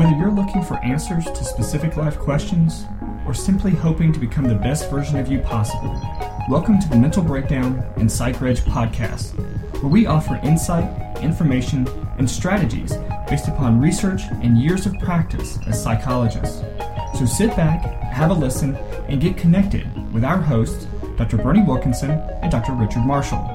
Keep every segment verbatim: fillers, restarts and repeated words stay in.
Whether you're looking for answers to specific life questions or simply hoping to become the best version of you possible, welcome to the Mental Breakdown and PsychReg podcast, where we offer insight, information, and strategies based upon research and years of practice as psychologists. So sit back, have a listen, and get connected with our hosts, Doctor Bernie Wilkinson and Doctor Richard Marshall.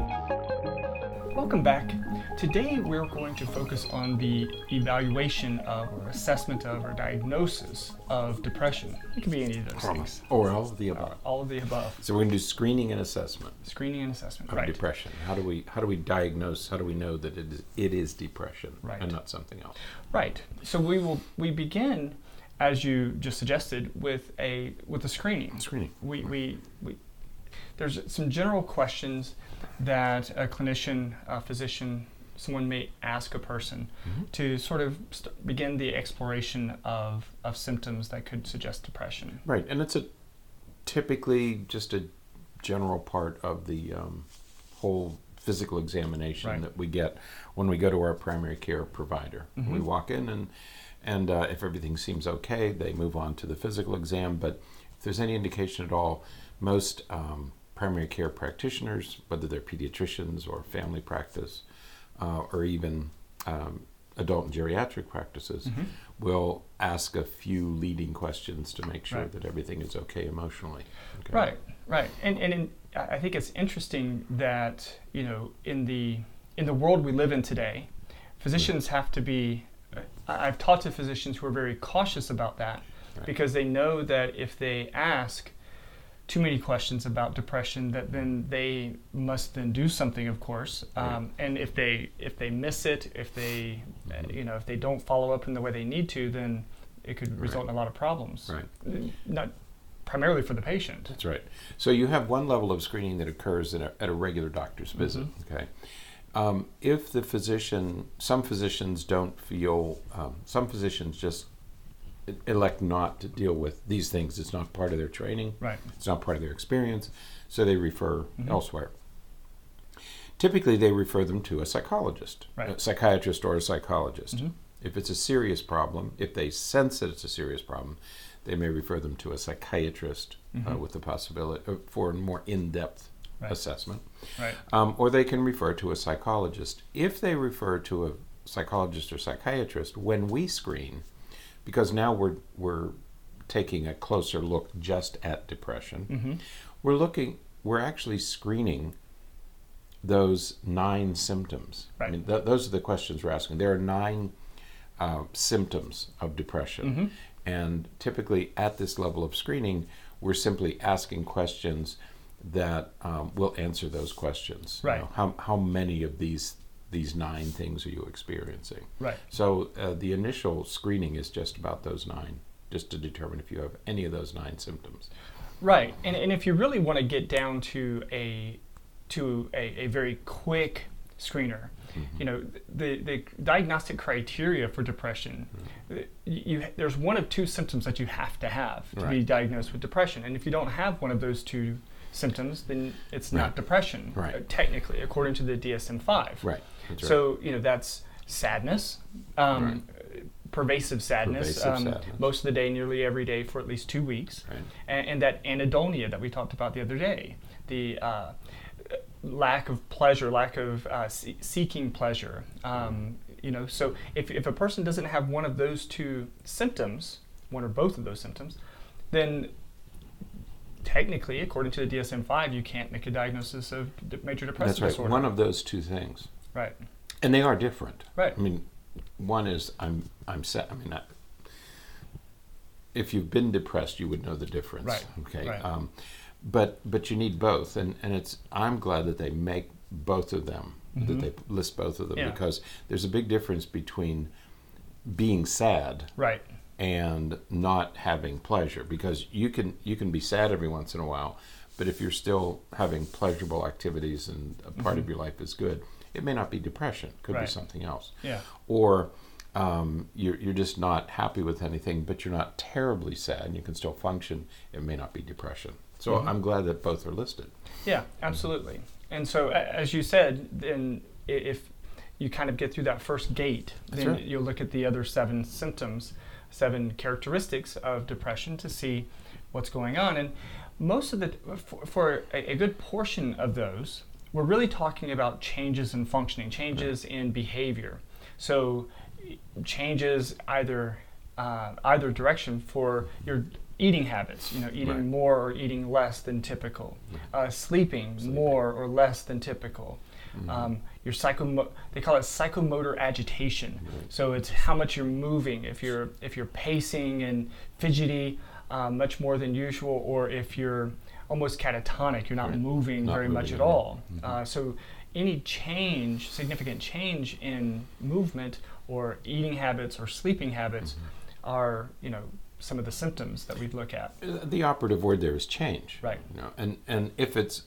Welcome back. Today we're going to focus on the evaluation of, or assessment of, or diagnosis of depression. It can be any of those things. Or all of the above. Uh, all of the above. So we're going to do screening and assessment. Screening and assessment, of right. depression. How do we how do we diagnose, how do we know that it is, it is depression Right. and not something else? Right. So we will we begin, as you just suggested, with a with a screening. Screening. We we, we there's some general questions that a clinician, a physician, someone may ask a person mm-hmm. to sort of st- begin the exploration of, of symptoms that could suggest depression. Right, and it's a typically just a general part of the um, whole physical examination right. that we get when we go to our primary care provider. Mm-hmm. We walk in and, and uh, if everything seems okay, they move on to the physical exam, but if there's any indication at all, most um, primary care practitioners, whether they're pediatricians or family practice, Uh, or even um, adult and geriatric practices, mm-hmm. will ask a few leading questions to make sure right. that everything is okay emotionally. Okay. Right, right, and and in, I think it's interesting that you know in the in the world we live in today, physicians mm-hmm. have to be. I've talked to physicians who are very cautious about that right. because they know that if they ask too many questions about depression, that then they must then do something, of course. Um, right. And if they if they miss it, if they uh, you know if they don't follow up in the way they need to, then it could result right. in a lot of problems. Right. Not primarily for the patient. That's right. So you have one level of screening that occurs in a, at a regular doctor's visit. Mm-hmm. Okay. Um, if the physician, some physicians don't feel, um, some physicians just elect not to deal with these things. It's not part of their training. Right. It's not part of their experience, so they refer mm-hmm. elsewhere. Typically, they refer them to a psychologist, right. a psychiatrist or a psychologist. Mm-hmm. If it's a serious problem, if they sense that it's a serious problem, they may refer them to a psychiatrist mm-hmm. uh, with the possibility uh, for a more in-depth right. assessment. Right. Um, or they can refer to a psychologist. If they refer to a psychologist or psychiatrist, when we screen, because now we're we're taking a closer look just at depression. Mm-hmm. We're looking. We're actually screening those nine symptoms. Right. I mean, th- those are the questions we're asking. There are nine uh, symptoms of depression, mm-hmm. and typically at this level of screening, we're simply asking questions that um, will answer those questions. Right. You know, how how many of these these nine things are you experiencing? Right. So uh, the initial screening is just about those nine, just to determine if you have any of those nine symptoms. Right. And and if you really want to get down to a to a, a very quick screener, mm-hmm. you know, the, the diagnostic criteria for depression, mm-hmm. you, you there's one of two symptoms that you have to have to right. be diagnosed with depression. And if you don't have one of those two symptoms, then it's right. not depression, right. uh, technically, according to the D S M five. Right. That's so, right. you know, that's sadness, um, right. pervasive sadness, pervasive um, sadness, most of the day, nearly every day for at least two weeks, right. and, and that anhedonia that we talked about the other day, the uh, lack of pleasure, lack of uh, see- seeking pleasure. Um, you know, so if if a person doesn't have one of those two symptoms, one or both of those symptoms, then technically, according to the D S M five, you can't make a diagnosis of d- major depressive That's right. disorder. One of those two things. Right. And they are different. Right. I mean, one is I'm I'm set. I mean, I, if you've been depressed, you would know the difference. Right. Okay. Right. Um, but but you need both, and and it's I'm glad that they make both of them, mm-hmm. that they list both of them, yeah. because there's a big difference between being sad. Right. And not having pleasure, because you can you can be sad every once in a while, but if you're still having pleasurable activities and a part mm-hmm. of your life is good, it may not be depression. It could right. be something else. Yeah. Or um, you're you're just not happy with anything, but you're not terribly sad and you can still function. It may not be depression. So mm-hmm. I'm glad that both are listed. Yeah, absolutely. And so, as you said, then if you kind of get through that first gate, That's then right. you'll look at the other seven symptoms seven characteristics of depression to see what's going on. And most of the, for, for a, a good portion of those, we're really talking about changes in functioning, changes in behavior. So changes either uh, either direction for your eating habits, you know, eating Right. more or eating less than typical, uh, sleeping, Sleeping. more or less than typical. Mhm. Um, your psycho, they call it psychomotor agitation. Right. So it's how much you're moving. If you're if you're pacing and fidgety uh, much more than usual, or if you're almost catatonic, you're not Right. moving Not very much moving at at all. all. Mhm. Uh, so any change, significant change in movement or eating habits or sleeping habits Mhm. are, you know, some of the symptoms that we'd look at. Uh, The operative word there is change. Right. You know, and and if it's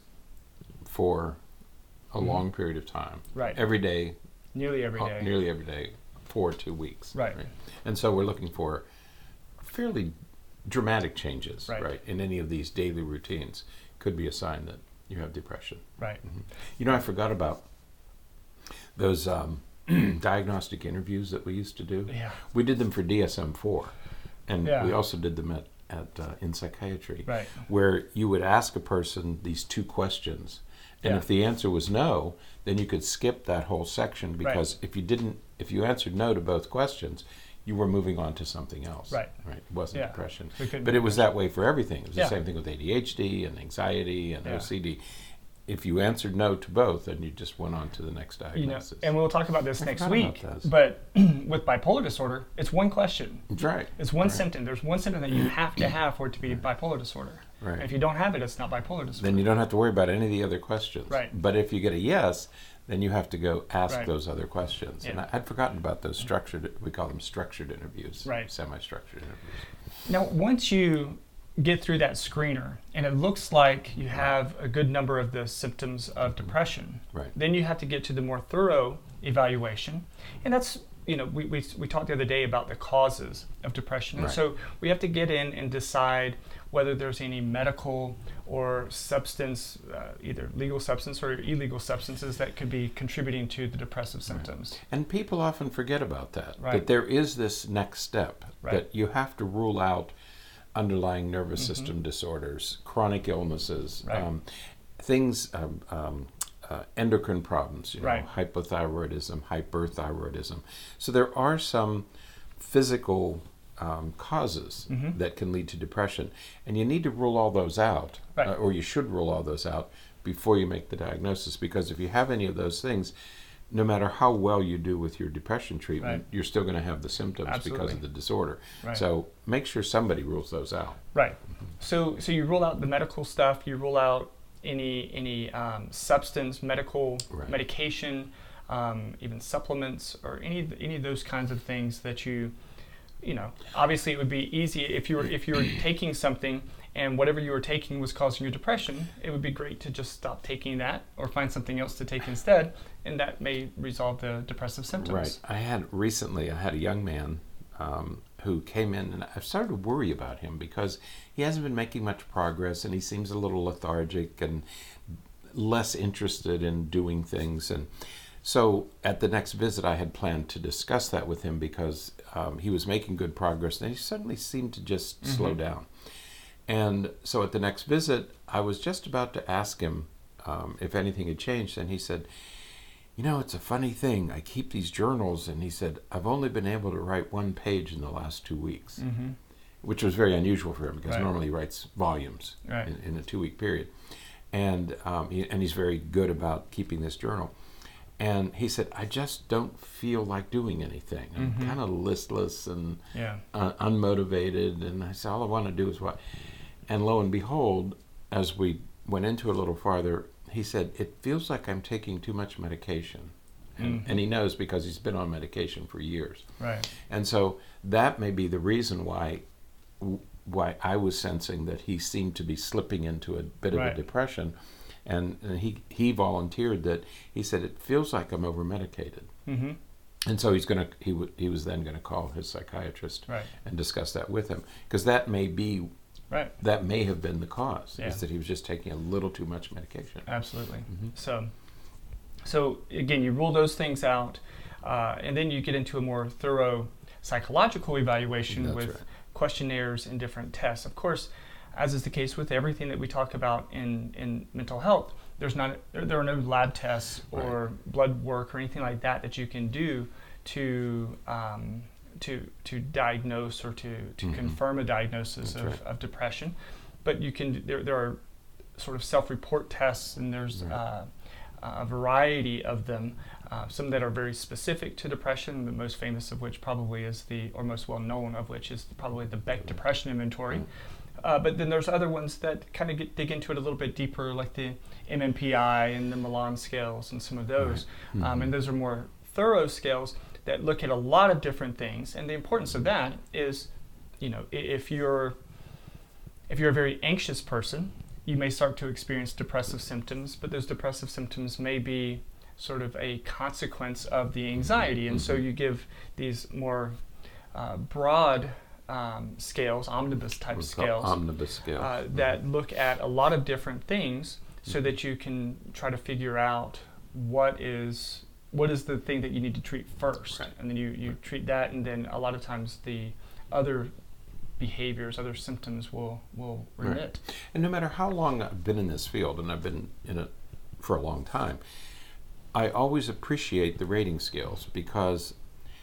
for a Mhm. long period of time, Right. every day, Nearly every uh, day. nearly every day, for two weeks. Right. And so we're looking for fairly dramatic changes, Right. right, in any of these daily routines. Could be a sign that you have depression. Right. You know, I forgot about those um, diagnostic interviews that we used to do. Yeah. We did them for D S M four, and Yeah. we also did them at, at uh, in psychiatry, Right. where you would ask a person these two questions, and Yeah. if the answer was no, then you could skip that whole section, because if you didn't, if you answered no to both questions, you were moving on to something else. Right. Right. It wasn't Yeah. depression. We couldn't But do it was that way for everything. It was Yeah. the same thing with A D H D and anxiety and Yeah. O C D. If you answered no to both, then you just went on to the next You know, diagnosis. and we'll talk about this I next forgot about week. those. But with bipolar disorder, it's one question. That's right. It's one Right. symptom. There's one symptom that you have to have for it to be bipolar disorder. Right. And if you don't have it, it's not bipolar disorder. Then you don't have to worry about any of the other questions. Right. But if you get a yes, then you have to go ask Right. those other questions. And Yeah. I, I'd forgotten about those structured, we call them structured interviews. Right. Semi-structured interviews. Now, once you get through that screener and it looks like you have a good number of the symptoms of depression, Right. then you have to get to the more thorough evaluation. And that's, you know, we, we, we talked the other day about the causes of depression. And Right. so we have to get in and decide whether there's any medical or substance, uh, either legal substance or illegal substances that could be contributing to the depressive symptoms. And people often forget about that, Right. that there is this next step, Right. that you have to rule out underlying nervous system disorders, chronic illnesses, Right. um, things, um, um, uh, endocrine problems, you know, Right. hypothyroidism, hyperthyroidism. So there are some physical um, causes Mhm. that can lead to depression, and you need to rule all those out, Right. uh, or you should rule all those out before you make the diagnosis, because if you have any of those things, no matter how well you do with your depression treatment, Right. you're still going to have the symptoms because Absolutely. of the disorder. Right. So make sure somebody rules those out. Right. So so you rule out the medical stuff. You rule out any any um, substance, medical Right. medication, um, even supplements, or any any of those kinds of things that you, you know. Obviously, it would be easy if you were if you were taking something and whatever you were taking was causing your depression. It would be great to just stop taking that or find something else to take instead, and that may resolve the depressive symptoms. Right. I had recently, I had a young man um, who came in, and I've started to worry about him because he hasn't been making much progress, and he seems a little lethargic and less interested in doing things. And so at the next visit, I had planned to discuss that with him because um, he was making good progress, and he suddenly seemed to just slow Mhm. down. And so at the next visit, I was just about to ask him um, if anything had changed, and he said, you know, it's a funny thing. I keep these journals, and he said, I've only been able to write one page in the last two weeks, Mm-hmm. which was very unusual for him because Right. normally he writes volumes Right. in, in a two-week period. And, um, he, and he's very good about keeping this journal. And he said, I just don't feel like doing anything. I'm Mhm. kind of listless and Yeah. uh, unmotivated. And I said, all I want to do is what? And lo and behold, as we went into it a little farther, he said, it feels like I'm taking too much medication. And, Mhm. and he knows because he's been on medication for years. Right. And so that may be the reason why why I was sensing that he seemed to be slipping into a bit of Right. a depression. And, and he, he volunteered that, he said, it feels like I'm over-medicated. Mm-hmm. And so he's gonna he w- he was then going to call his psychiatrist Right. and discuss that with him, because that may be Right. that may have been the cause, Yeah. is that he was just taking a little too much medication. Absolutely. Mhm. So, so again, you rule those things out, uh, and then you get into a more thorough psychological evaluation That's with right. questionnaires and different tests. Of course, as is the case with everything that we talk about in, in mental health, there's not there, there are no lab tests or right. blood work or anything like that that you can do to um, to to diagnose or to, to mm-hmm. confirm a diagnosis of, right. of depression. But you can there there are sort of self-report tests, and there's right. uh, a variety of them. Uh, some that are very specific to depression, the most famous of which probably is the, or most well known of which is probably the Beck Depression Inventory. Mm. Uh, but then there's other ones that kind of get, dig into it a little bit deeper, like the M M P I and the Milan scales and some of those. Right. Mm-hmm. Um, and those are more thorough scales that look at a lot of different things. And the importance of that is, you know, if you're if you're a very anxious person, you may start to experience depressive symptoms, but those depressive symptoms may be sort of a consequence of the anxiety. And mm-hmm. so you give these more uh, broad um, scales, omnibus type What's scales, omnibus scale. uh, mm-hmm. that look at a lot of different things so mm-hmm. that you can try to figure out what is what is the thing that you need to treat first. Right. And then you, you right. treat that, and then a lot of times the other behaviors, other symptoms will, will remit. Right. And no matter how long I've been in this field, and I've been in it for a long time, I always appreciate the rating scales, because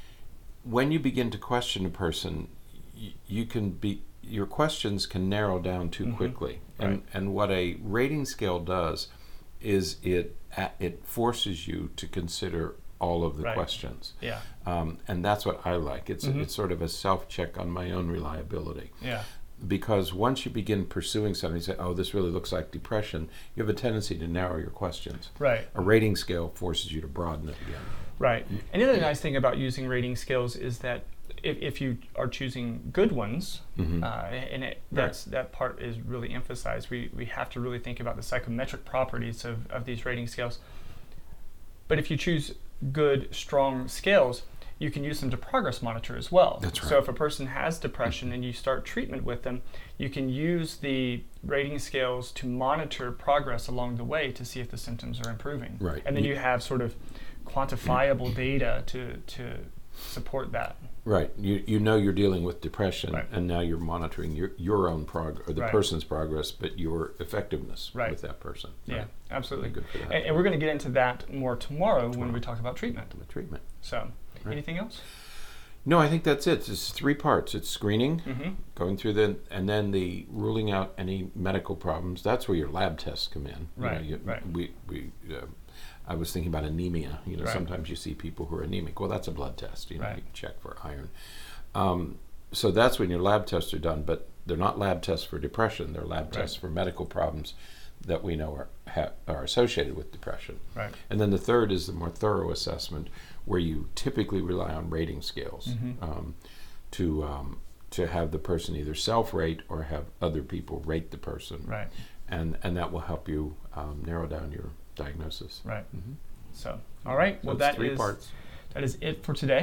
when you begin to question a person, y- you can be your questions can narrow down too mm-hmm. quickly. And right. and what a rating scale does is it it forces you to consider all of the right. questions. Yeah. Um, and that's what I like. It's mm-hmm. it's sort of a self-check on my own reliability. Yeah. Because once you begin pursuing something, you say, oh, this really looks like depression, you have a tendency to narrow your questions. Right. A rating scale forces you to broaden it again. Right. And the other nice thing about using rating scales is that if, if you are choosing good ones, mm-hmm. uh, and it, that's right. that part is really emphasized, we, we have to really think about the psychometric properties of, of these rating scales. But if you choose good, strong scales, you can use them to progress monitor as well. That's right. So if a person has depression and you start treatment with them, you can use the rating scales to monitor progress along the way to see if the symptoms are improving. Right. And then you have sort of quantifiable data to to support that. Right. You you know you're dealing with depression, right. and now you're monitoring your your own progress, or the right. person's progress, but your effectiveness right. with that person. Yeah, right. absolutely. Good for that. And, and we're going to get into that more tomorrow, tomorrow when we talk about treatment. With treatment. So, right. anything else? No, I think that's it. It's three parts. It's screening, mm-hmm. going through the, and then the ruling out any medical problems. That's where your lab tests come in. Right. You know, you, right. We we. Uh, I was thinking about anemia. You know, right. sometimes you see people who are anemic. Well, that's a blood test. You know, right. you can check for iron. Um, so that's when your lab tests are done. But they're not lab tests for depression. They're lab right. tests for medical problems that we know are ha- are associated with depression. Right. And then the third is the more thorough assessment, where you typically rely on rating scales mm-hmm. um, to um, to have the person either self-rate or have other people rate the person. Right. And and that will help you um, narrow down your diagnosis. Right. Mm-hmm. So, all right. So well, it's that three is parts. that is it for today.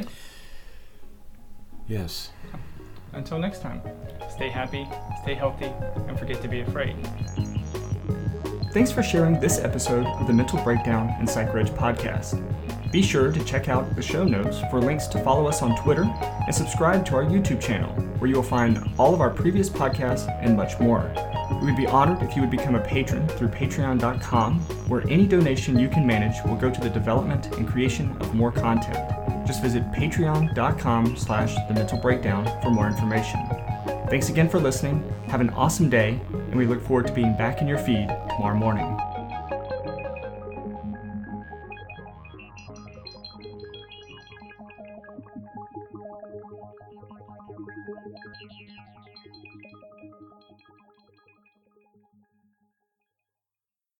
Yes. Until next time, stay happy, stay healthy, and forget to be afraid. Thanks for sharing this episode of the Mental Breakdown and PsychReg podcast. Be sure to check out the show notes for links to follow us on Twitter and subscribe to our YouTube channel, where you will find all of our previous podcasts and much more. We would be honored if you would become a patron through patreon dot com, where any donation you can manage will go to the development and creation of more content. Just visit patreon dot com slash the mental breakdown for more information. Thanks again for listening. Have an awesome day, and we look forward to being back in your feed tomorrow morning.